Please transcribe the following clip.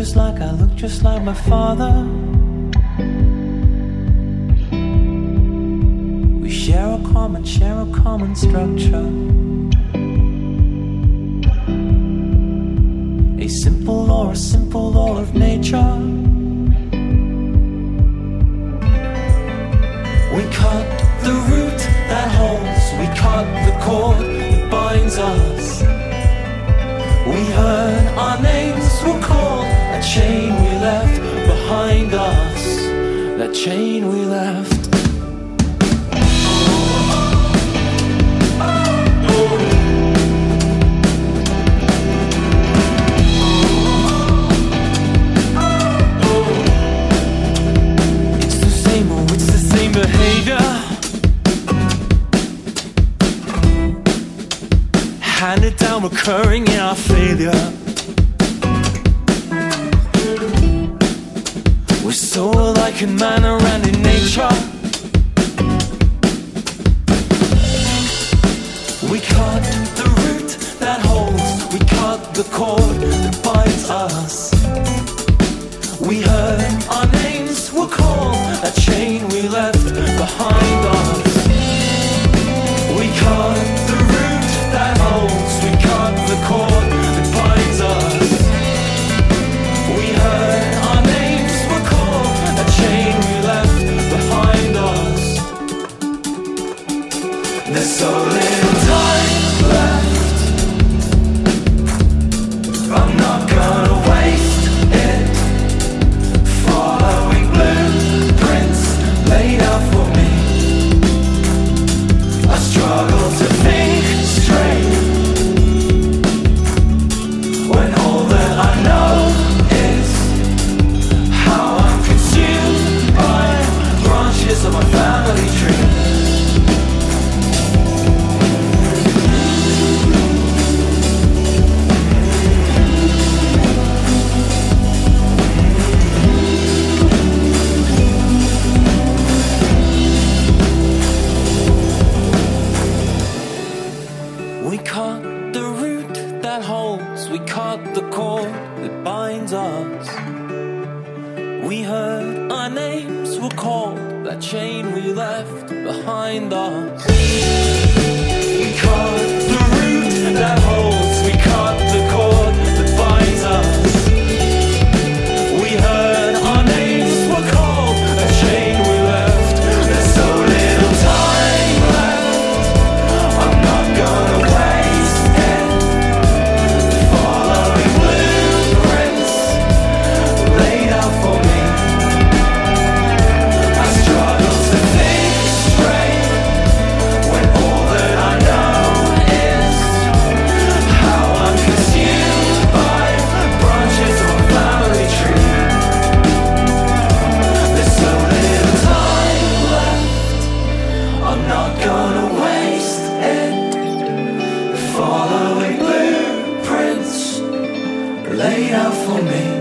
I look just like my father. We share a common structure. A simple law of nature. We cut the root that holds, we cut the cord that binds us. We heard our names were called, that chain we left behind us, that chain we left. It's the same behavior, handed down, recurring in our failure. We're so alike in manner and in nature. We cut the root that holds, we cut the cord that binds us. We heard our names were called, that chain we left behind us. We cut the root that holds, we cut the cord that binds us. We heard our names were called, that chain we left behind us. There's so little time left, I'm not gonna waste it, following blueprints laid out for me. I struggle to think straight when all that I know is how I'm consumed by branches of my family tree. We cut the root that holds, we cut the cord that binds us. We heard our names were called, that chain we left behind us. We cut the root that holds, we cut the cord that binds us. We heard our names were called, that chain we left. There's so little time left, I'm not gonna waste it, following blueprints laid out for me. I struggle to think straight when all that I know is how I'm consumed by branches of a family tree. There's so little time left, I'm not gonna waste it, following blueprints laid out for me.